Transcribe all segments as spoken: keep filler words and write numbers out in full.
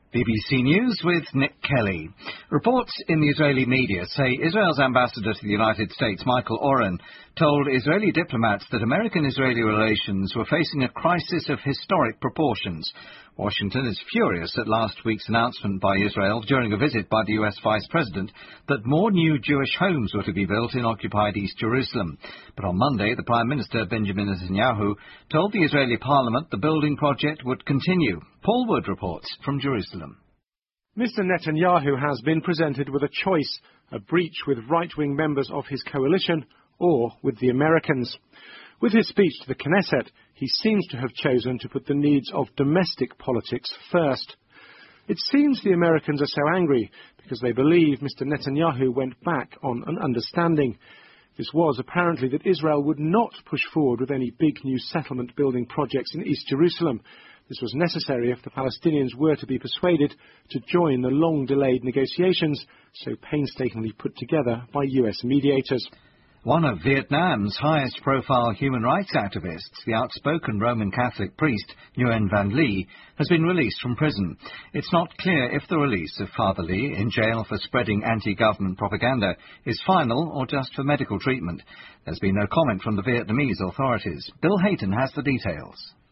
B B C News with Nick Kelly. Reports in the Israeli media say Israel's ambassador to the United States, Michael Oren, told Israeli diplomats that American-Israeli relations were facing a crisis of historic proportions. Washington is furious at last week's announcement by Israel during a visit by the U S Vice President that more new Jewish homes were to be built in occupied East Jerusalem. But on Monday, the Prime Minister, Benjamin Netanyahu, told the Israeli parliament the building project would continue. Paul Wood reports from Jerusalem. Mister Netanyahu has been presented with a choice, a breach with right-wing members of his coalition or with the Americans. With his speech to the Knesset, he seems to have chosen to put the needs of domestic politics first. It seems the Americans are so angry because they believe Mister Netanyahu went back on an understanding. This was apparently that Israel would not push forward with any big new settlement building projects in East Jerusalem. This was necessary if the Palestinians were to be persuaded to join the long-delayed negotiations so painstakingly put together by U S mediators. One of Vietnam's highest-profile human rights activists, the outspoken Roman Catholic priest Nguyen Van Ly, has been released from prison. It's not clear if the release of Father Ly, in jail for spreading anti-government propaganda, is final or just for medical treatment. There's been no comment from the Vietnamese authorities. Bill Hayton has the details.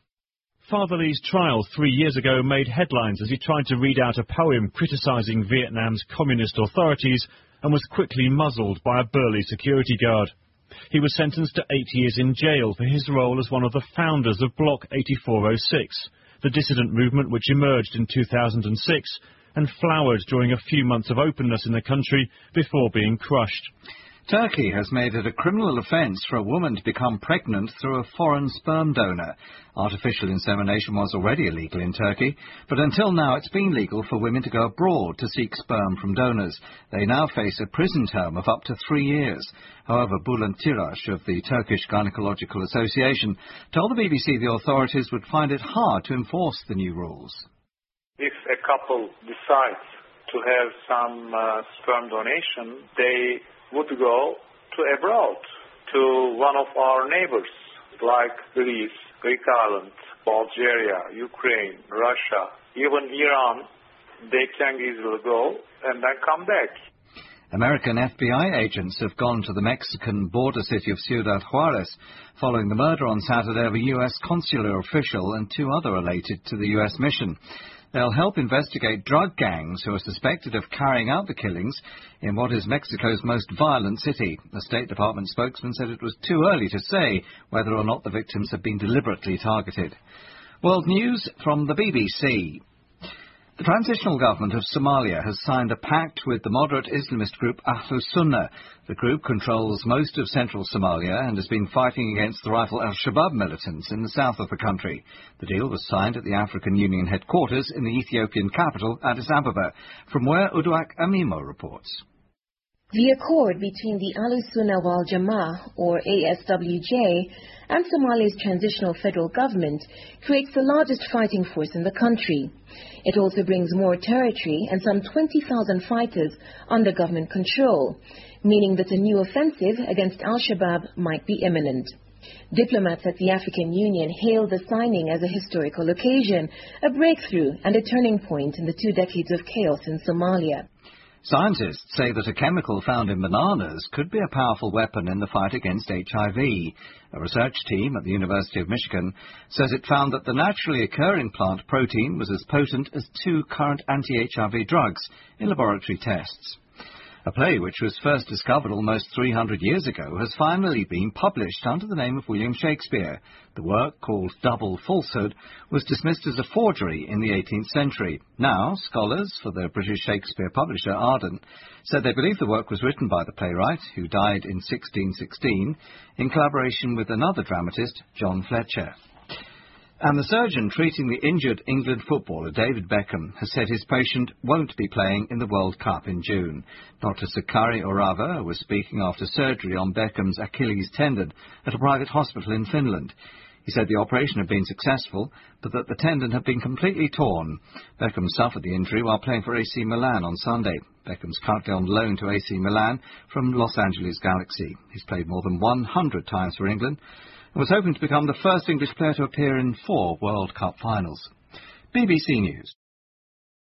Father Ly's trial three years ago made headlines as he tried to read out a poem criticising Vietnam's communist authorities and was quickly muzzled by a burly security guard. He was sentenced to eight years in jail for his role as one of the founders of Bloc eighty-four oh six, the dissident movement which emerged in two thousand six and flowered during a few months of openness in the country before being crushed. Turkey has made it a criminal offence for a woman to become pregnant through a foreign sperm donor. Artificial insemination was already illegal in Turkey, but until now it's been legal for women to go abroad to seek sperm from donors. They now face a prison term of up to three years. However, Bülent Tiraş of the Turkish Gynecological Association told the B B C the authorities would find it hard to enforce the new rules. If a couple decides to have some uh, sperm donation, they would go to abroad, to one of our neighbors, like Greece, Greek island, Algeria, Ukraine, Russia, even Iran. They can easily go and then come back. American F B I agents have gone to the Mexican border city of Ciudad Juarez following the murder on Saturday of a U S consular official and two other related to the U S mission. They'll help investigate drug gangs who are suspected of carrying out the killings in what is Mexico's most violent city. The State Department spokesman said it was too early to say whether or not the victims have been deliberately targeted. World news from the B B C. The transitional government of Somalia has signed a pact with the moderate Islamist group Ahlus Sunnah. The group controls most of central Somalia and has been fighting against the rival Al-Shabaab militants in the south of the country. The deal was signed at the African Union headquarters in the Ethiopian capital, Addis Ababa, from where Uduak Amimo reports. The accord between the Ahlus Sunnah wal Jama'ah, or A S W J, and Somalia's transitional federal government creates the largest fighting force in the country. It also brings more territory and some twenty thousand fighters under government control, meaning that a new offensive against Al-Shabaab might be imminent. Diplomats at the African Union hailed the signing as a historical occasion, a breakthrough and a turning point in the two decades of chaos in Somalia. Scientists say that a chemical found in bananas could be a powerful weapon in the fight against H I V. A research team at the University of Michigan says it found that the naturally occurring plant protein was as potent as two current anti-H I V drugs in laboratory tests. A play which was first discovered almost three hundred years ago has finally been published under the name of William Shakespeare. The work, called Double Falsehood, was dismissed as a forgery in the eighteenth century. Now, scholars for the British Shakespeare publisher Arden said they believe the work was written by the playwright, who died in sixteen sixteen, in collaboration with another dramatist, John Fletcher. And the surgeon treating the injured England footballer David Beckham has said his patient won't be playing in the World Cup in June. Doctor Sakari Orava was speaking after surgery on Beckham's Achilles tendon at a private hospital in Finland. He said the operation had been successful, but that the tendon had been completely torn. Beckham suffered the injury while playing for A C Milan on Sunday. Beckham's currently on loan to A C Milan from Los Angeles Galaxy. He's played more than one hundred times for England and was hoping to become the first English player to appear in four World Cup finals. B B C News.